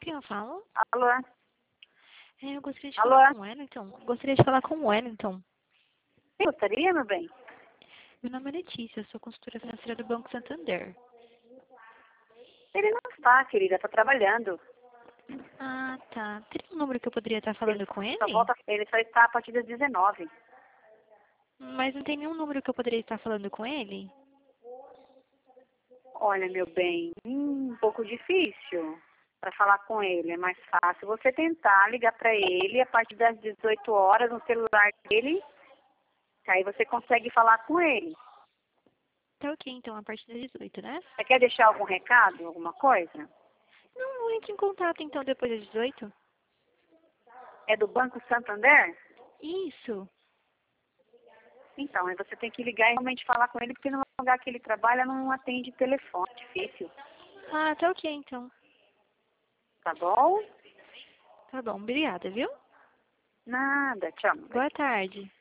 quem eu falo? Alô? Eu gostaria de Alô? falar com o Wellington. Gostaria de falar com o Wellington. Quem gostaria, meu bem? Meu nome é Letícia, eu sou consultora financeira do Banco Santander. Ele não está, querida, está trabalhando. Ah, tá. Teria um número que eu poderia estar falando com ele? Ele só está a partir das 19. Mas não tem nenhum número que eu poderia estar falando com ele? Olha, meu bem, um pouco difícil para falar com ele. É mais fácil você tentar ligar para ele a partir das 18 horas no celular dele, que aí você consegue falar com ele. Tá ok, então, a partir das 18, né? Você quer deixar algum recado, alguma coisa? Não, entre em contato, então, depois das 18. É do Banco Santander? Isso. Então, aí você tem que ligar e realmente falar com ele, porque no lugar que ele trabalha não atende telefone, difícil. Ah, tá ok, então. Tá bom? Tá bom, obrigada, viu? Nada, tchau. Boa tarde.